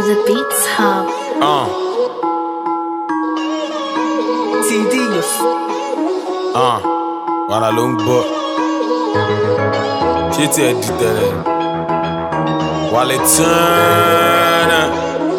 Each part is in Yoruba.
The Beats Hub. TD. Wàrà ló ń gbọ́. Ṣé tí ẹ di tẹ̀lẹ̀? Wale Turner.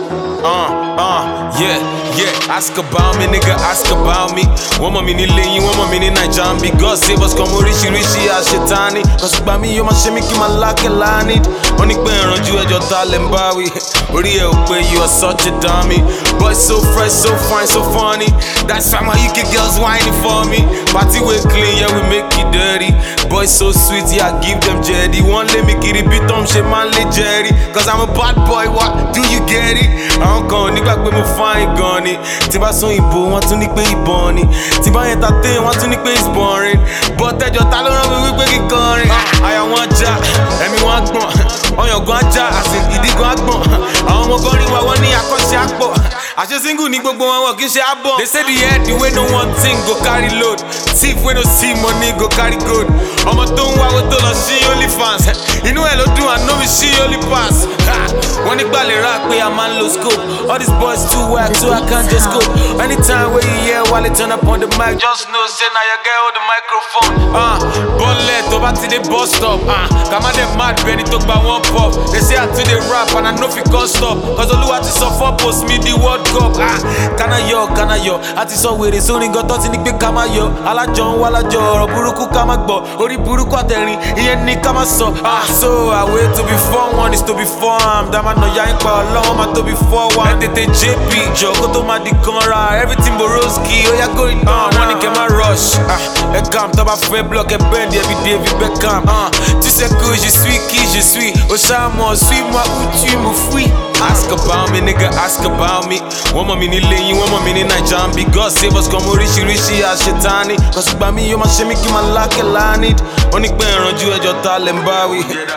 Yeah. Ask about me, nigga, ask about me. Wọ́n mọ̀ mí ní lẹ́yìn, wọ́n mọ̀ mí ní Naija ń bí. God save us come oríṣiríṣi àṣetánì. Kọ̀sì gbà mí yóò máa ṣe mí kí n máa lákè lánìí. Wọ́n ní pé ìrànjú ẹjọ́ ta lẹ̀ ń bá wí. Orí ẹ̀ ò pé you are such a dummy. Boy so fresh, so fine, so funny. That's why my UK girls whining for me. Party way clean, yeah we make it dirty. Boy so sweet, yeah I give them jetty. Wọ́n lé mi kiri bí Tom ṣe máa ń lé Jerry. Cause I'm a bad boy, what do you get it? Àwọn kan ò nígbà pé mo fine gan ni. Tí bá sọ ìbò, wọ́n tún ní pé ìbọn ni. Tí bá entertain, wọ́n tún ní pé it's boring. But ẹjọ́ ta ló rán mi wípé kí n kọrin? Àyà wọn já, ẹ̀mí wọn gbọ̀n. Ọyàn gan já, àsìn ìdí gan gbọ̀n. Àwọn ọmọ gan rí wa wọ́n ní akọ́ṣẹ́ àpọ̀. Àṣẹ single ní gbogbo wọn kì í ṣe àbọ̀. They say the head the way no one thing go carry load. Thief wey no see money go carry gold. Ọmọ tó ń wá owó tó lọ sí OnlyFans. Inú ẹ̀ ló dùn àná mi sí OnlyPass. Wọ́n nígbà lè rà pé a máa ń lo scope. All these boys too whack so I can't just go. Anytime wey you hear Wale turn up on the mic, just know say na your girl hold the microphone. Bọ́lẹ̀ tó bá ti dé bus stop. Kàmá dẹ̀ mad bẹ́ni tó gba one pop. They say I too dey rap and I no fit come stop. Cause Olúwa ti sọ fọ́ post me the world cup. Kana yọ, a ti sọ wèrè sórí nǹkan tó ti ní pé ká má yọ. Alájọ ń wá lájọ ọ̀rọ̀ burúkú ká má gbọ́. Orí burúkú àtẹ̀rìn ìyẹn ní ká má sọ. So I wait to be 4-1 is to be 4-am. Dá máa nà ya ń pa ọlọ́wọ́ máa tó be 4-1. Ẹ tètè JP jọ kó tó máa di kanra. Everything Borowski ó yá go it down. Wọ́n ní kẹ́ má rush. Ẹ calm tó bá fẹ́ block ẹ bend every day bí Beckham. Tu sais que je suis qui je suis. Au charmant, suis-moi où tu me fuis. Ask about me, nigga, ask about me. Wọ́n mọ̀ mí ní lẹ́yìn, wọ́n mọ̀ mí ní Naija ń bí. God save us come oríṣiríṣi àṣetánì. Kọ̀sì gbà mí yóò máa ṣe mí kí n máa lákè lánìí. Wọ́n ní pé ìrànjú ẹjọ́ ta lẹ̀ ń bá wí. They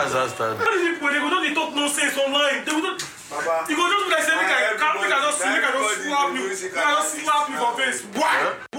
go just talk nonsense online. They go just, you go just be like say make I just slap you for face. Why?